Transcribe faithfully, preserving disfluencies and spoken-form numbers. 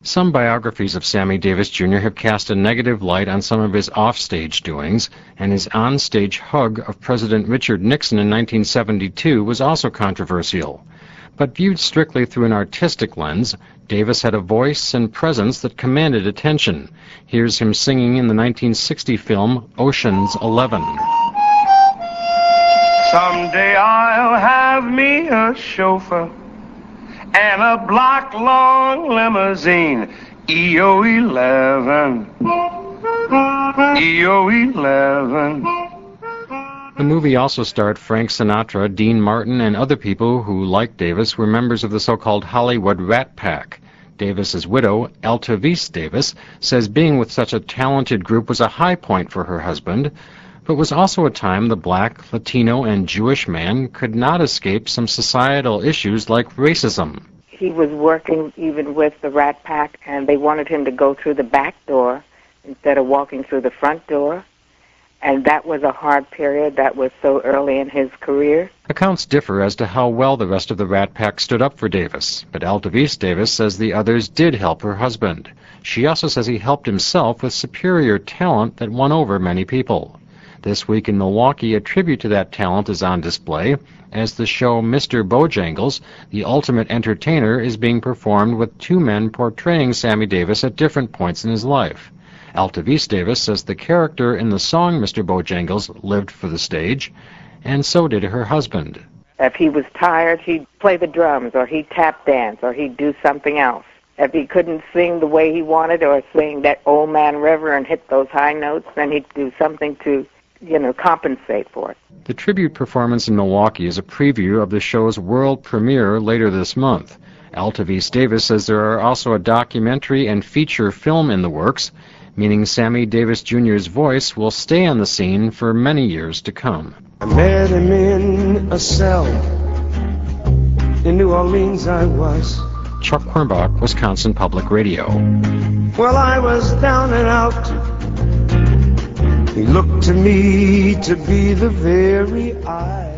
Some biographies of Sammy Davis Junior have cast a negative light on some of his offstage doings, and his onstage hug of President Richard Nixon in nineteen seventy-two was also controversial. But viewed strictly through an artistic lens, Davis had a voice and presence that commanded attention. Here's him singing in the nineteen sixty film Ocean's Eleven. Someday I'll have me a chauffeur and a block long limousine, E O eleven, E O eleven. The movie also starred Frank Sinatra, Dean Martin, and other people who, like Davis, were members of the so-called Hollywood Rat Pack. Davis's widow, Alta Vise Davis, says being with such a talented group was a high point for her husband, but was also a time the black, Latino, and Jewish man could not escape some societal issues like racism. He was working even with the Rat Pack, and they wanted him to go through the back door instead of walking through the front door. And that was a hard period. That was so early in his career. Accounts differ as to how well the rest of the Rat Pack stood up for Davis, but Alta Vise Davis says the others did help her husband. She also says he helped himself with superior talent that won over many people. This week in Milwaukee, a tribute to that talent is on display, as the show Mister Bojangles, the Ultimate Entertainer, is being performed with two men portraying Sammy Davis at different points in his life. Alta Vise Davis says the character in the song Mister Bojangles lived for the stage, and so did her husband. If he was tired, he'd play the drums, or he'd tap dance, or he'd do something else. If he couldn't sing the way he wanted, or sing that Old Man River and hit those high notes, then he'd do something to, you know, compensate for it. The tribute performance in Milwaukee is a preview of the show's world premiere later this month. Alta Vise Davis says there are also a documentary and feature film in the works, meaning Sammy Davis Junior's voice will stay on the scene for many years to come. I met him in a cell. In New Orleans I was. Chuck Quirmbach, Wisconsin Public Radio. Well, I was down and out. He looked to me to be the very eye.